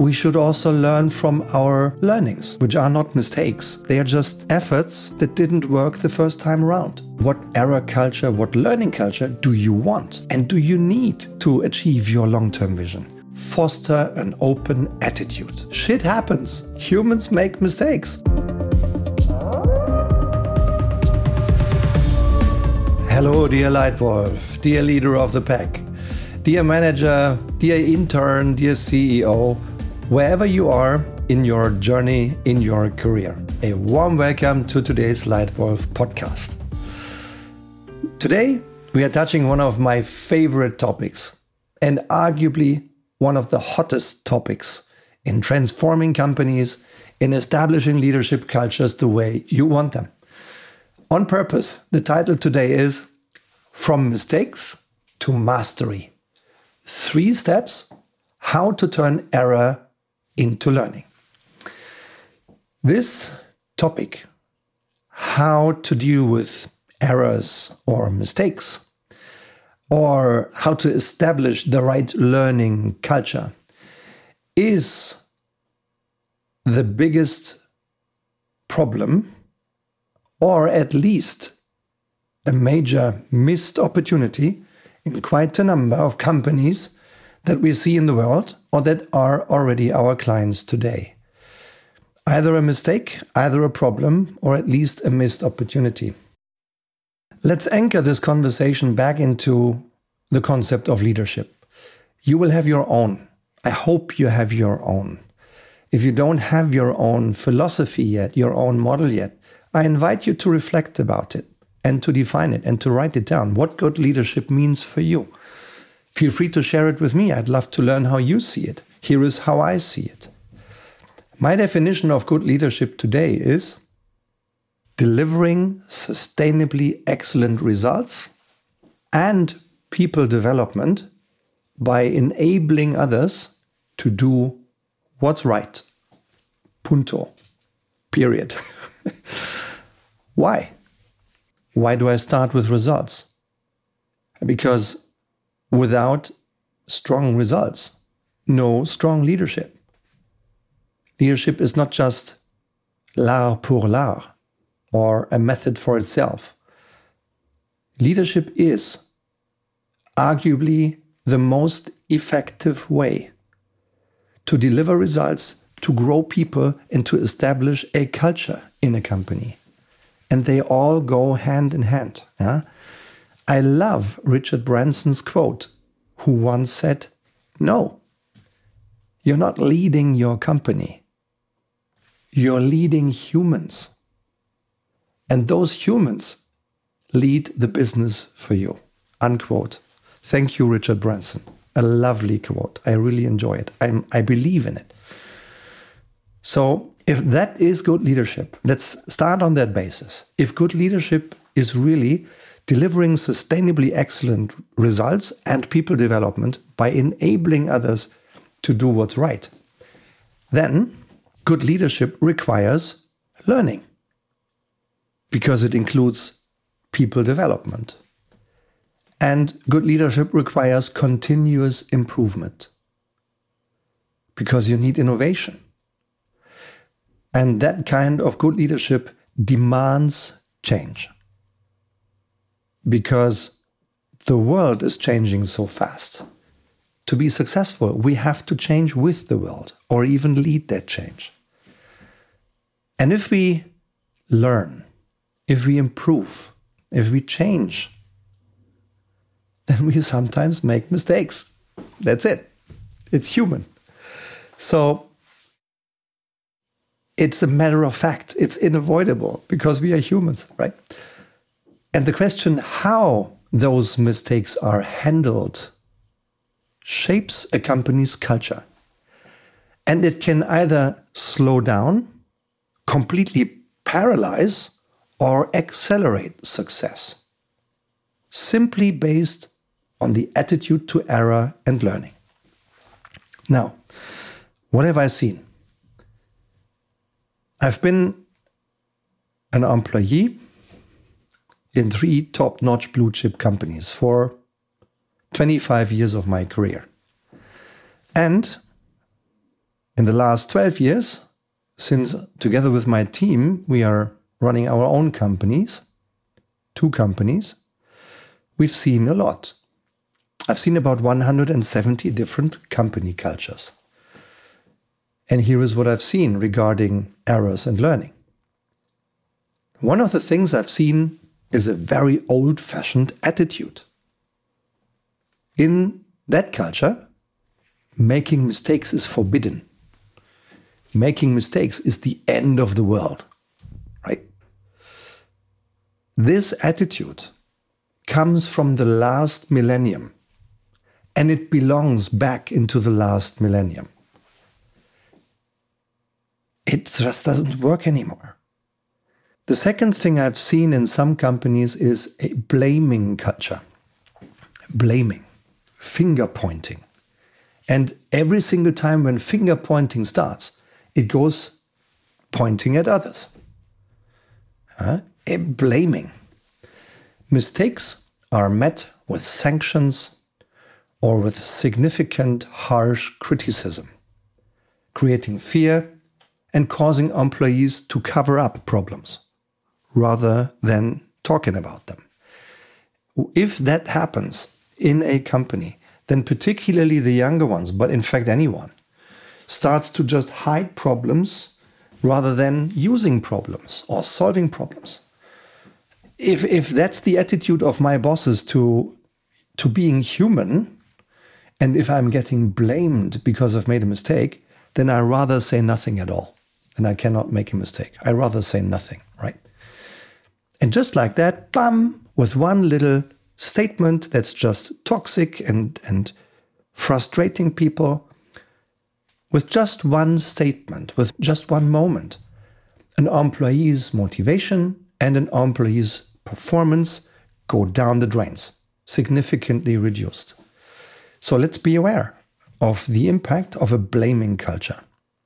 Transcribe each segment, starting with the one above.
we should also learn from our learnings, which are not mistakes. They are just efforts that didn't work the first time around. What error culture, what learning culture do you want? And do you need to achieve your long-term vision? Foster an open attitude. Shit happens. Humans make mistakes. Hello, dear Lightwolf, dear leader of the pack, dear manager, dear intern, dear CEO, wherever you are in your journey, in your career. A warm welcome to today's Lightwolf podcast. Today, we are touching one of my favorite topics and arguably one of the hottest topics in transforming companies, in establishing leadership cultures the way you want them. On purpose, the title today is From Mistakes to Mastery. 3 steps how to turn error into learning. This topic, how to deal with errors or mistakes, or how to establish the right learning culture, is the biggest problem, or at least a major missed opportunity in quite a number of companies that we see in the world or that are already our clients today. Either a mistake, either a problem, or at least a missed opportunity. Let's anchor this conversation back into the concept of leadership. You will have your own. I hope you have your own. If you don't have your own philosophy yet, your own model yet, I invite you to reflect about it and to define it and to write it down. What good leadership means for you. Feel free to share it with me. I'd love to learn how you see it. Here is how I see it. My definition of good leadership today is delivering sustainably excellent results and people development by enabling others to do what's right. Punto. Period. Why? Why do I start with results? Because without strong results, no strong leadership. Leadership is not just l'art pour l'art or a method for itself. Leadership is arguably the most effective way to deliver results, to grow people, and to establish a culture in a company. And they all go hand in hand. Yeah? I love Richard Branson's quote, who once said, "No, you're not leading your company. You're leading humans. And those humans lead the business for you." Unquote. Thank you, Richard Branson. A lovely quote. I really enjoy it. I believe in it. So if that is good leadership, let's start on that basis. If good leadership is really delivering sustainably excellent results and people development by enabling others to do what's right, then good leadership requires learning because it includes people development. And good leadership requires continuous improvement because you need innovation. And that kind of good leadership demands change because the world is changing so fast. To be successful, we have to change with the world or even lead that change. And if we learn, if we improve, if we change, then we sometimes make mistakes. That's it. It's human. So it's a matter of fact. It's unavoidable because we are humans, right? And the question how those mistakes are handled shapes a company's culture. And it can either slow down, completely paralyze, or accelerate success, simply based on the attitude to error and learning. Now, what have I seen? I've been an employee in 3 top-notch blue-chip companies for 25 years of my career. And In the last 12 years, since together with my team, we are running our own companies, 2 companies, we've seen a lot. I've seen about 170 different company cultures. And here is what I've seen regarding errors and learning. One of the things I've seen is a very old-fashioned attitude. In that culture, making mistakes is forbidden. Making mistakes is the end of the world, right? This attitude comes from the last millennium, and it belongs back into the last millennium. It just doesn't work anymore. The second thing I've seen in some companies is a blaming culture. Blaming, finger pointing. And every single time when finger pointing starts, it goes pointing at others. Blaming. Mistakes are met with sanctions or with significant harsh criticism, creating fear and causing employees to cover up problems rather than talking about them. If that happens in a company, then particularly the younger ones, but in fact anyone, starts to just hide problems rather than using problems or solving problems. If that's the attitude of my bosses to being human, and if I'm getting blamed because I've made a mistake, then I rather say nothing at all. And I cannot make a mistake. I rather say nothing, right? And just like that, bam, with one little statement that's just toxic and frustrating people, with just one statement, with just one moment, an employee's motivation and an employee's performance go down the drains, significantly reduced. So let's be aware of the impact of a blaming culture.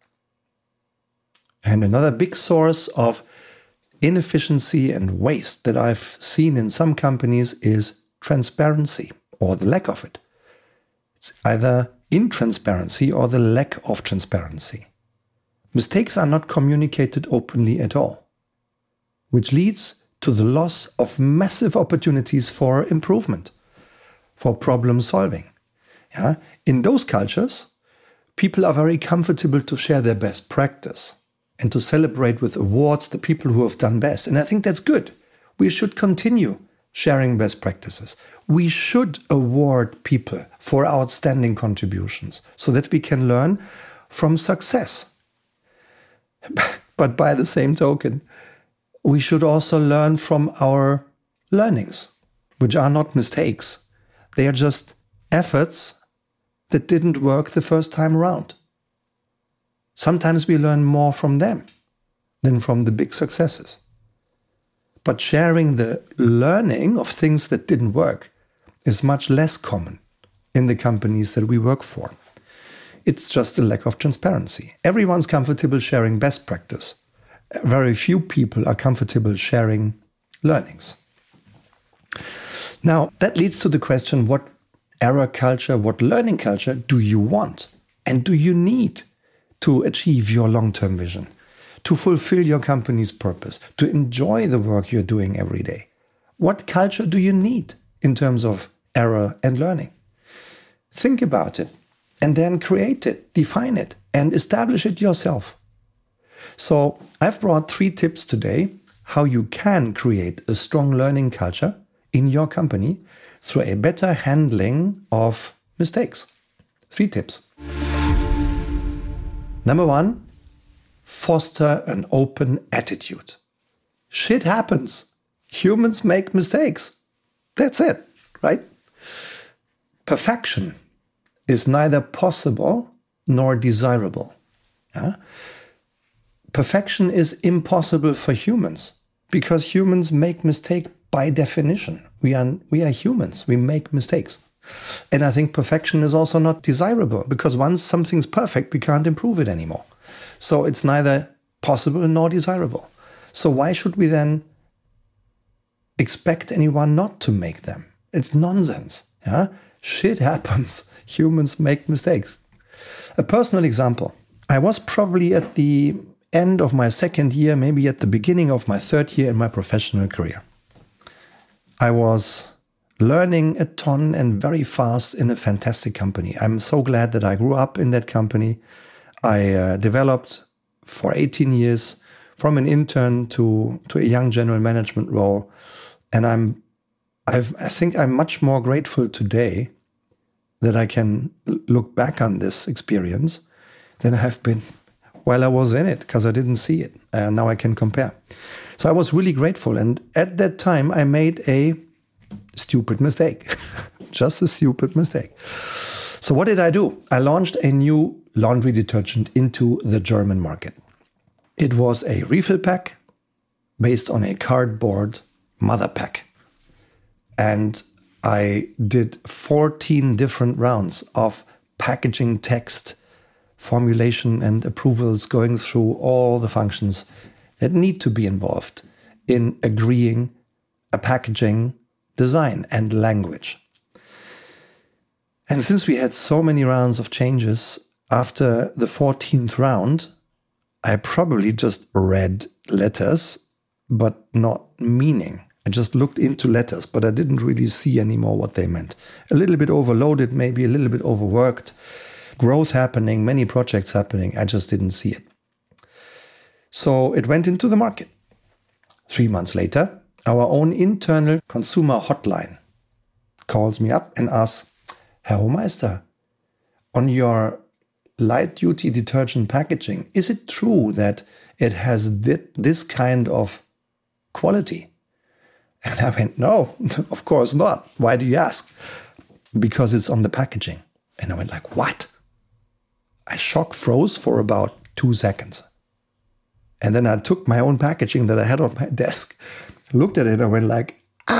And another big source of inefficiency and waste that I've seen in some companies is transparency or the lack of it. It's either intransparency or the lack of transparency. Mistakes are not communicated openly at all, which leads to the loss of massive opportunities for improvement, for problem solving. In those cultures, people are very comfortable to share their best practice and to celebrate with awards the people who have done best. And I think that's good. We should continue sharing best practices. We should award people for outstanding contributions so that we can learn from success. But by the same token, we should also learn from our learnings, which are not mistakes. They are just efforts that didn't work the first time around. Sometimes we learn more from them than from the big successes. But sharing the learning of things that didn't work is much less common in the companies that we work for. It's just a lack of transparency. Everyone's comfortable sharing best practice. Very few people are comfortable sharing learnings. Now, that leads to the question, what error culture, what learning culture do you want? And do you need to achieve your long-term vision, to fulfill your company's purpose, to enjoy the work you're doing every day? What culture do you need in terms of error and learning? Think about it and then create it, define it, and establish it yourself. So I've brought 3 tips today how you can create a strong learning culture in your company through a better handling of mistakes. 3 tips. Number 1, foster an open attitude. Shit happens. Humans make mistakes. That's it, right? Perfection is neither possible nor desirable. Perfection is impossible for humans because humans make mistakes by definition. We are humans. We make mistakes. And I think perfection is also not desirable because once something's perfect, we can't improve it anymore. So it's neither possible nor desirable. So why should we then expect anyone not to make them? It's nonsense. Shit happens. Humans make mistakes. A personal example. I was probably at the end of my second year, maybe at the beginning of my third year in my professional career. I was learning a ton and very fast in a fantastic company. I'm so glad that I grew up in that company. I developed for 18 years from an intern to a young general management role. And I think I'm much more grateful today that I can look back on this experience than I have been while I was in it, because I didn't see it. And now I can compare. So I was really grateful. And at that time, I made a stupid mistake, just a stupid mistake. So what did I do? I launched a new laundry detergent into the German market. It was a refill pack based on a cardboard mother pack. And I did 14 different rounds of packaging text, formulation and approvals, going through all the functions that need to be involved in agreeing a packaging design and language. And since we had so many rounds of changes, after the 14th round, I probably just read letters, but not meaning. I just looked into letters, but I didn't really see anymore what they meant. A little bit overloaded, maybe a little bit overworked. Growth happening, many projects happening. I just didn't see it. So it went into the market. 3 months later, our own internal consumer hotline calls me up and asks, Herr Hohmeister, on your light-duty detergent packaging, is it true that it has this kind of quality? And I went, no, of course not. Why do you ask? Because it's on the packaging. And I went like, what? I shock froze for about 2 seconds. And then I took my own packaging that I had on my desk, looked at it, and I went like,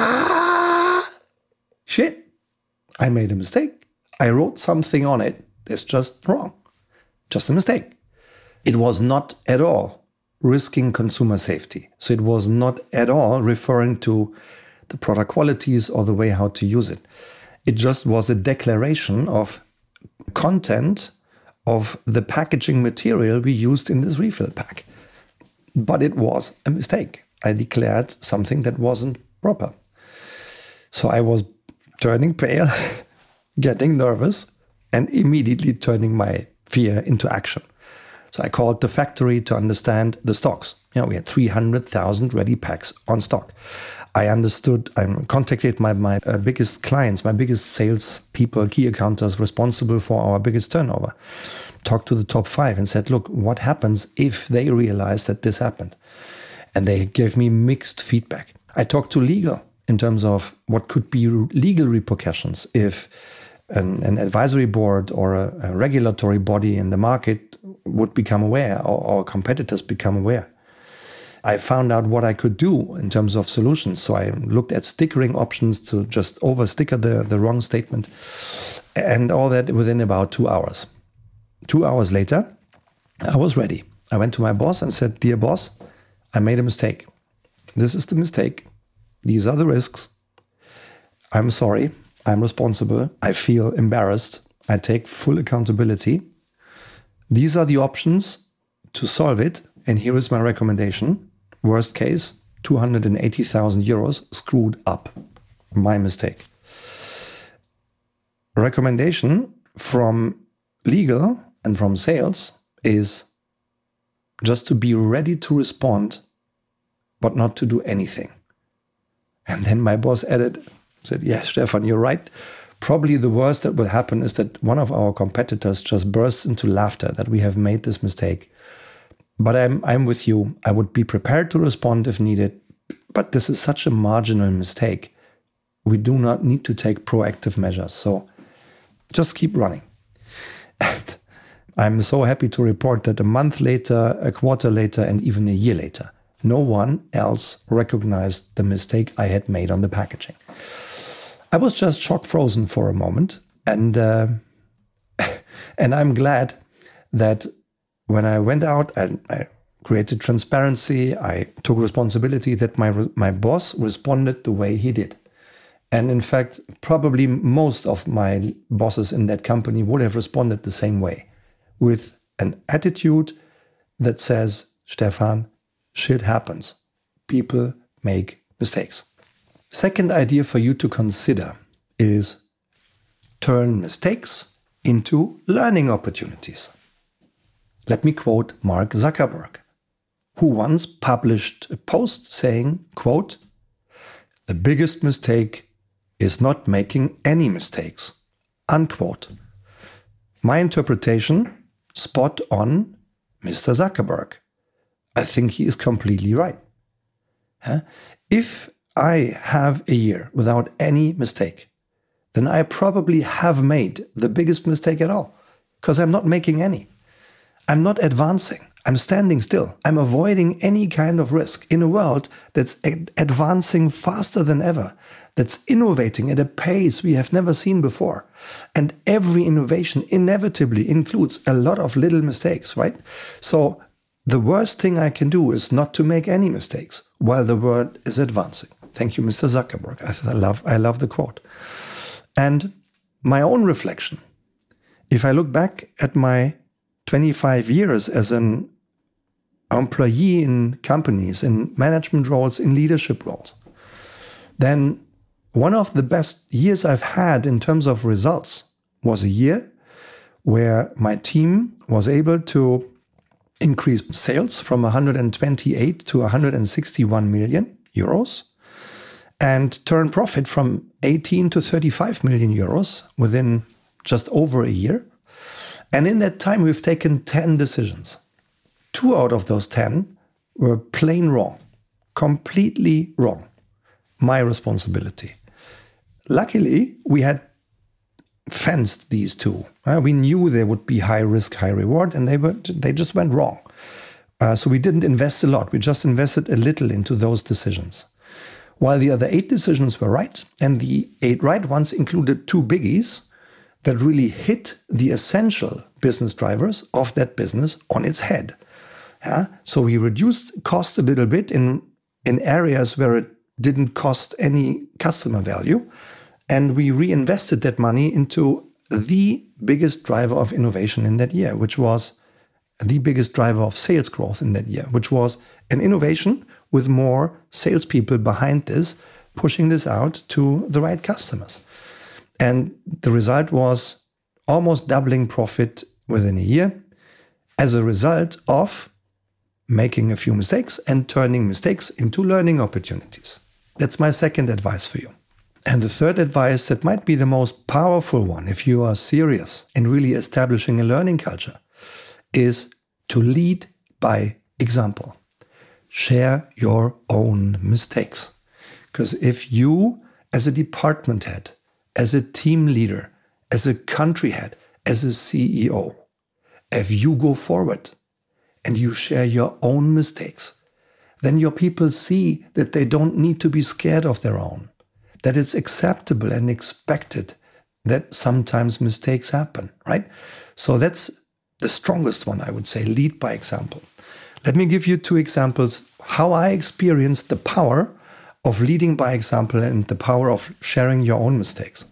shit, I made a mistake. I wrote something on it that's just wrong. Just a mistake. It was not at all risking consumer safety. So it was not at all referring to the product qualities or the way how to use it. It just was a declaration of content of the packaging material we used in this refill pack. But it was a mistake. I declared something that wasn't proper. So I was turning pale, getting nervous, and immediately turning my fear into action. So I called the factory to understand the stocks. We had 300,000 ready packs on stock. I contacted my biggest clients, my biggest sales people, key accountants responsible for our biggest turnover. Talked to the top 5 and said, look, what happens if they realize that this happened? And they gave me mixed feedback. I talked to legal in terms of what could be legal repercussions if an advisory board or a regulatory body in the market would become aware, or competitors become aware. I found out what I could do in terms of solutions. So I looked at stickering options to just over-sticker the wrong statement, and all that within about 2 hours. 2 hours later, I was ready. I went to my boss and said, dear boss, I made a mistake. This is the mistake. These are the risks. I'm sorry. I'm responsible. I feel embarrassed. I take full accountability. These are the options to solve it. And here is my recommendation. Worst case, 280,000 euros screwed up. My mistake. Recommendation from legal and from sales is just to be ready to respond, but not to do anything. And then my boss said, yes, Stefan, you're right. Probably the worst that will happen is that one of our competitors just bursts into laughter that we have made this mistake. But I'm with you. I would be prepared to respond if needed. But this is such a marginal mistake. We do not need to take proactive measures. So just keep running. And I'm so happy to report that a month later, a quarter later, and even a year later, no one else recognized the mistake I had made on the packaging. I was just shock frozen for a moment. And I'm glad that when I went out and I created transparency, I took responsibility, that my boss responded the way he did. And in fact, probably most of my bosses in that company would have responded the same way, with an attitude that says, Stefan, shit happens. People make mistakes. Second idea for you to consider is turn mistakes into learning opportunities. Let me quote Mark Zuckerberg, who once published a post saying, quote, "The biggest mistake is not making any mistakes," unquote. My interpretation, spot on, Mr. Zuckerberg. I think he is completely right. If I have a year without any mistake, then I probably have made the biggest mistake at all, because I'm not making any. I'm not advancing. I'm standing still. I'm avoiding any kind of risk in a world that's advancing faster than ever, that's innovating at a pace we have never seen before. And every innovation inevitably includes a lot of little mistakes, right? So the worst thing I can do is not to make any mistakes while the world is advancing. Thank you, Mr. Zuckerberg. I love the quote. And my own reflection, if I look back at my 25 years as an employee in companies, in management roles, in leadership roles, then one of the best years I've had in terms of results was a year where my team was able to increase sales from 128 to 161 million euros and turn profit from 18 to 35 million euros within just over a year. And in that time, we've taken 10 decisions. 2 out of those 10 were plain wrong, completely wrong. My responsibility. Luckily, we had fenced these 2. We knew there would be high risk, high reward, and they just went wrong. So we didn't invest a lot. We just invested a little into those decisions. While the other 8 decisions were right, and the 8 right ones included 2 biggies that really hit the essential business drivers of that business on its head. So we reduced cost a little bit in areas where it didn't cost any customer value. And we reinvested that money into the biggest driver of innovation in that year, which was the biggest driver of sales growth in that year, which was an innovation with more salespeople behind this, pushing this out to the right customers. And the result was almost doubling profit within a year as a result of making a few mistakes and turning mistakes into learning opportunities. That's my second advice for you. And the third advice that might be the most powerful one if you are serious in really establishing a learning culture is to lead by example. Share your own mistakes. Because if you, as a department head, as a team leader, as a country head, as a CEO, if you go forward and you share your own mistakes, then your people see that they don't need to be scared of their own, that it's acceptable and expected that sometimes mistakes happen, right? So that's the strongest one, I would say, lead by example. Let me give you 2 examples how I experienced the power of leading by example and the power of sharing your own mistakes.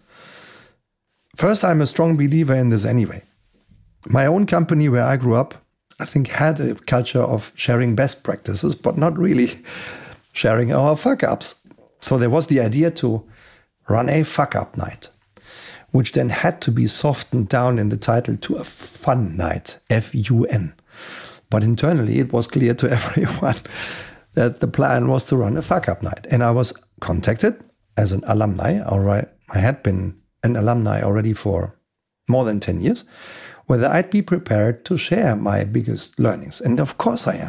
First, I'm a strong believer in this anyway. My own company where I grew up, I think, had a culture of sharing best practices, but not really sharing our fuck-ups. So there was the idea to run a fuck-up night, which then had to be softened down in the title to a fun night, F-U-N. But internally, it was clear to everyone that the plan was to run a fuck-up night. And I was contacted as an alumni. I had been an alumni already for more than 10 years, whether I'd be prepared to share my biggest learnings. And of course I am.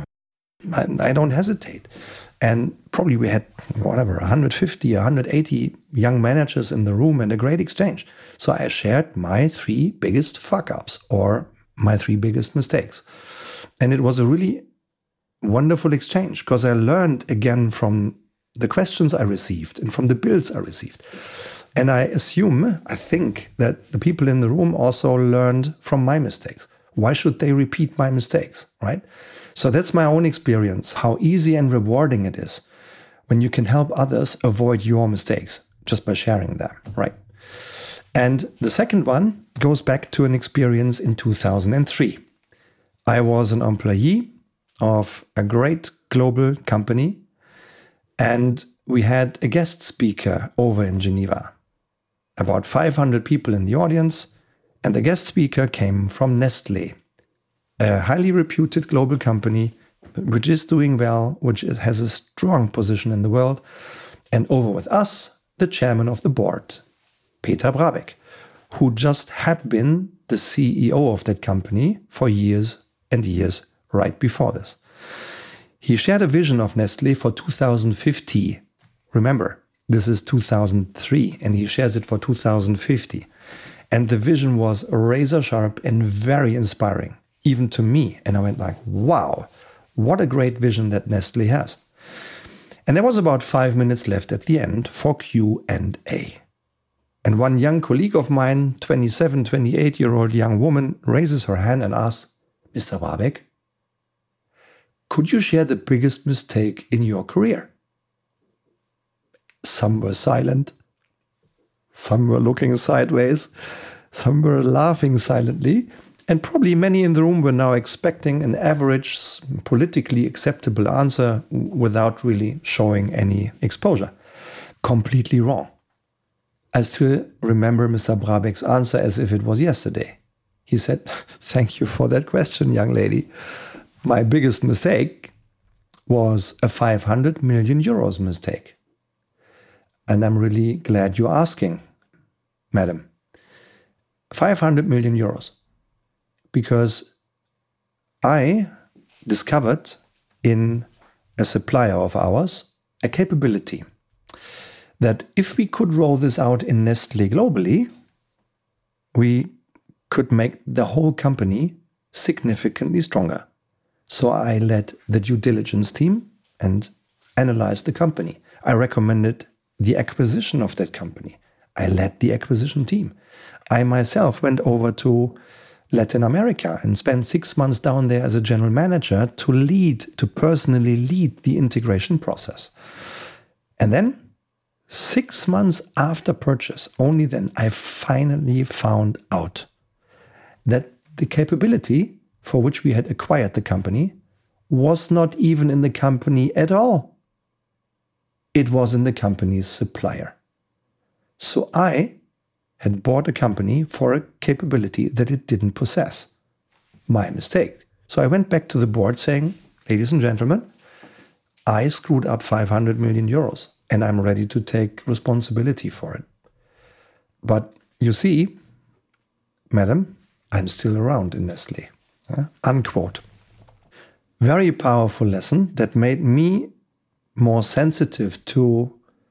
I don't hesitate. And probably we had, 150, 180 young managers in the room and a great exchange. So I shared my 3 biggest fuck-ups or my 3 biggest mistakes. And it was a really wonderful exchange because I learned again from the questions I received and from the builds I received. And I think that the people in the room also learned from my mistakes. Why should they repeat my mistakes, right? So that's my own experience, how easy and rewarding it is when you can help others avoid your mistakes just by sharing them, right? And the second one goes back to an experience in 2003. I was an employee of a great global company, and we had a guest speaker over in Geneva. About 500 people in the audience, and the guest speaker came from Nestlé, a highly reputed global company which is doing well, which has a strong position in the world. And over with us, the chairman of the board, Peter Brabeck, who just had been the CEO of that company for years and years right before this. He shared a vision of Nestlé for 2050. Remember, this is 2003, and he shares it for 2050. And the vision was razor sharp and very inspiring, even to me. And I went like, wow, what a great vision that Nestlé has. And there was about 5 minutes left at the end for Q&A. And one young colleague of mine, 27, 28-year-old young woman, raises her hand and asks, Mr. Brabeck, could you share the biggest mistake in your career? Some were silent. Some were looking sideways. Some were laughing silently. And probably many in the room were now expecting an average, politically acceptable answer without really showing any exposure. Completely wrong. I still remember Mr. Brabeck's answer as if it was yesterday. He said, thank you for that question, young lady. My biggest mistake was a 500 million euros mistake. And I'm really glad you're asking, madam. 500 million euros. Because I discovered in a supplier of ours a capability that if we could roll this out in Nestlé globally, we could make the whole company significantly stronger. So I led the due diligence team and analyzed the company. I recommended the acquisition of that company. I led the acquisition team. I myself went over to Latin America and spent 6 months down there as a general manager to personally lead the integration process. And then 6 months after purchase, only then I finally found out that the capability for which we had acquired the company was not even in the company at all. It was in the company's supplier. So I had bought a company for a capability that it didn't possess. My mistake. So I went back to the board saying, ladies and gentlemen, I screwed up 500 million euros and I'm ready to take responsibility for it. But you see, madam, I'm still around in Nestlé. Unquote. Very powerful lesson that made me more sensitive to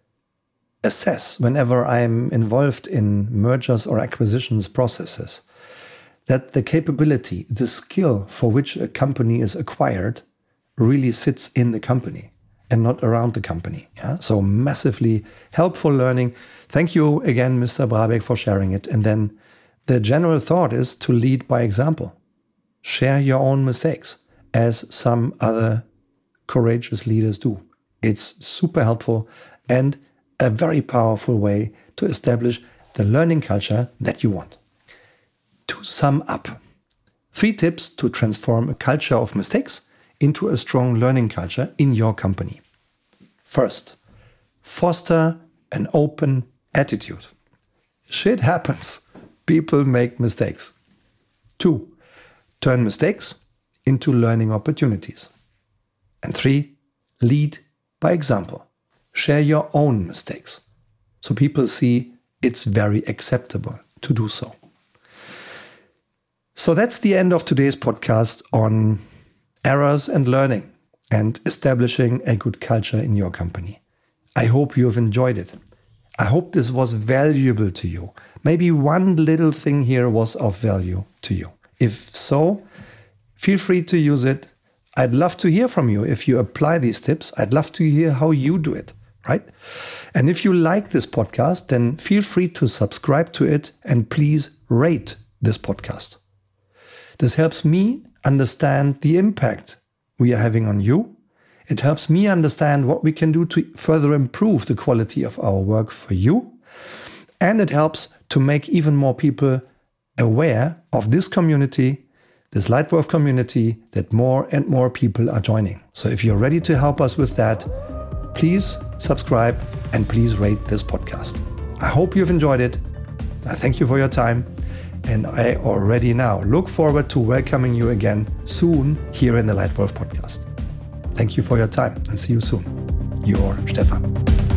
assess whenever I'm involved in mergers or acquisitions processes, that the capability, the skill for which a company is acquired really sits in the company and not around the company. Yeah? So massively helpful learning. Thank you again, Mr. Brabeck, for sharing it. And then the general thought is to lead by example. Share your own mistakes as some other courageous leaders do. It's super helpful and a very powerful way to establish the learning culture that you want. To sum up, 3 tips to transform a culture of mistakes into a strong learning culture in your company. First, foster an open attitude. Shit happens. People make mistakes. 2, turn mistakes into learning opportunities. And 3, lead by example. Share your own mistakes so people see it's very acceptable to do so. So that's the end of today's podcast on errors and learning and establishing a good culture in your company. I hope you have enjoyed it. I hope this was valuable to you. Maybe one little thing here was of value to you. If so, feel free to use it. I'd love to hear from you if you apply these tips. I'd love to hear how you do it, right? And if you like this podcast, then feel free to subscribe to it and please rate this podcast. This helps me understand the impact we are having on you. It helps me understand what we can do to further improve the quality of our work for you. And it helps to make even more people aware of this community, this Lightwolf community that more and more people are joining. So if you're ready to help us with that, please subscribe and please rate this podcast. I hope you've enjoyed it. I thank you for your time. And I already now look forward to welcoming you again soon here in the Lightwolf podcast. Thank you for your time and see you soon. Your Stefan.